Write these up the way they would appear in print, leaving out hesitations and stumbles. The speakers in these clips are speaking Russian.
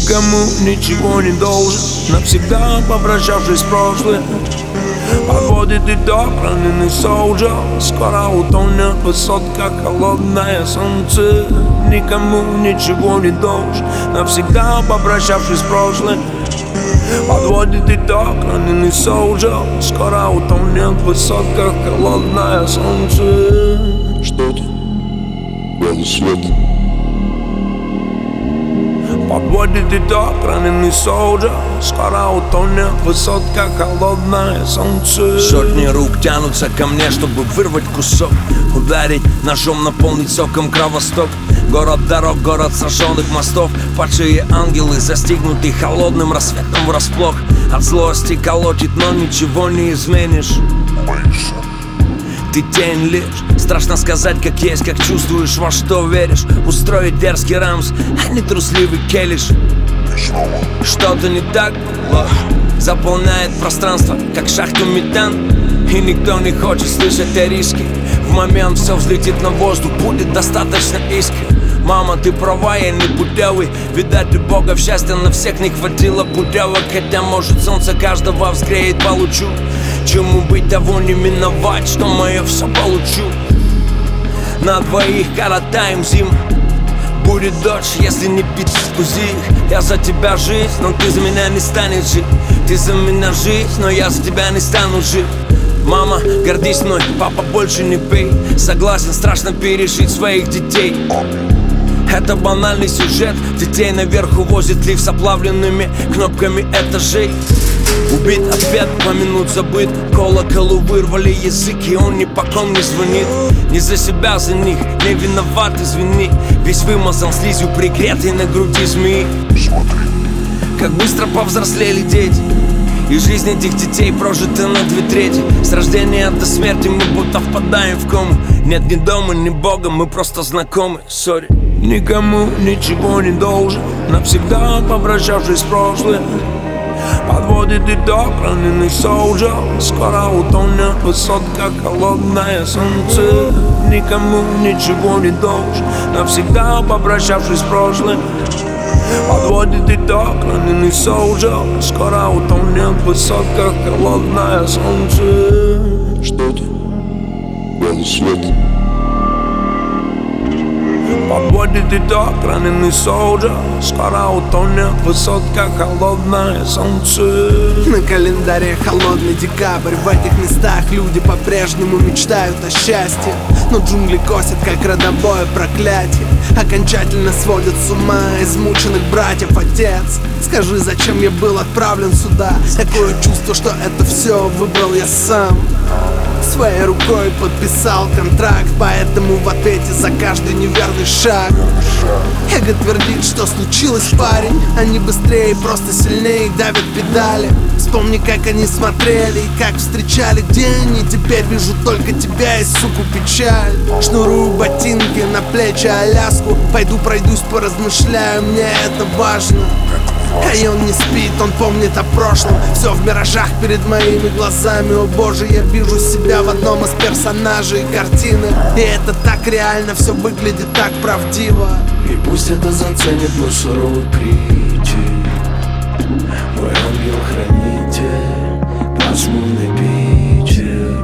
Никому ничего не должен, навсегда попрощавшись с прошлым. Подводит итог раненый солджер, скоро утонет в высотках холодное солнце. Никому ничего не должен, навсегда попрощавшись с прошлым. Подводит итог раненый солджер, скоро утонет в высотках холодное солнце. Что-то, белый свет. Подводит итог раненый солджер, скоро утонет в высотках холодное солнце. Сотни рук тянутся ко мне, чтобы вырвать кусок, ударить ножом, наполнить соком кровосток. Город дорог, город сожженных мостов, падшие ангелы, застигнутые холодным рассветом врасплох. От злости колотит, но ничего не изменишь. Боишься? Ты тень лишь, страшно сказать как есть, как чувствуешь, во что веришь. Устроить дерзкий рамс, а не трусливый келиш. И снова Что-то не так, ложь заполняет пространство, как шахту метан. И никто не хочет слышать о риске. В момент все взлетит на воздух, будет достаточно искры. Мама, ты права, я не путевый. Видать, у Бога в счастье на всех не хватило путевок. Хотя, может, солнце каждого взгреет по лучу. Чему быть, того не миновать, что мое все получу. На двоих коротаем зиму. Будет дождь, если не пить сквозь. Я за тебя жизнь, но ты за меня не станешь жить. Ты за меня жизнь, но я за тебя не стану жить. Мама, гордись мной, папа, больше не пей. Согласен, страшно пережить своих детей. Это банальный сюжет. Детей наверх увозит лифт с оплавленными кнопками этажей. Убит ответ, помянуть забыт. Колоколу вырвали язык, и он ни по ком не звонит. Не за себя, за них, не виноват, извини. Весь вымазан слизью, пригретый на груди змеи. смотри. Как быстро повзрослели дети, и жизнь этих детей прожита на 2/3. С рождения до смерти мы будто впадаем в кому. Нет ни дома, ни бога, мы просто знакомы, сори. Никому ничего не должен, навсегда попрощавшись с прошлым. Подводит итог раненый солджер, скоро утонет в высотках холодное солнце. Никому ничего не должен, навсегда попрощавшись с прошлым. Подводит итог раненый солджер, скоро утонет в высотках холодное солнце. Что-то, белый свет. Подводит итог раненый солджер, скоро утонет в высотках холодное солнце. На календаре холодный декабрь. В этих местах люди по-прежнему мечтают о счастье. Но джунгли косят, как родовое проклятие. Окончательно сводят с ума измученных братьев. Отец, скажи, зачем я был отправлен сюда? Такое чувство, что это все выбрал я сам. Своей рукой подписал контракт, поэтому в ответе за каждый неверный шаг эго твердит, что случилось, парень. Они быстрее, просто сильнее давят педали. Вспомни, как они смотрели и как встречали, где они. Теперь вижу только тебя и, суку, печаль. Шнурую ботинки на плечи, Аляску. Пойду пройдусь, поразмышляю, мне это важно. А он не спит, он помнит о прошлом. Все в миражах перед моими глазами. О боже, я вижу себя в одном из персонажей картины. И это так реально, все выглядит так правдиво. И пусть это заценит мой суровый критик, мой ангел-хранитель, пасмурный Питер.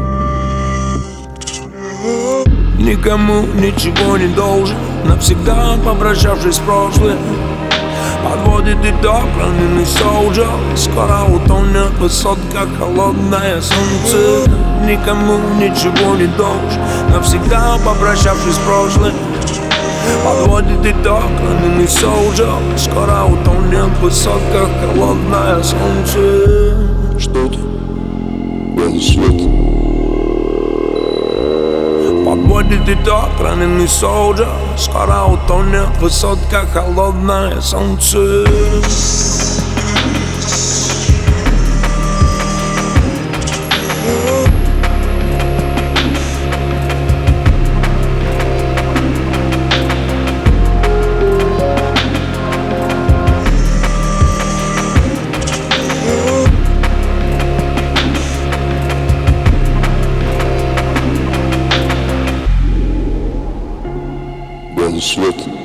Никому ничего не должен, навсегда попрощавшись с прошлым. Подводит итог раненый солджер, скоро утонет в высотках холодное солнце. Никому ничего не должен, навсегда попрощавшись с прошлым. Подводит итог раненый солджер, скоро утонет в высотках холодное солнце. Что-то, белый свет. Подводит итог раненый солджер, скоро утонет в высотках холодное солнце. Белый свет.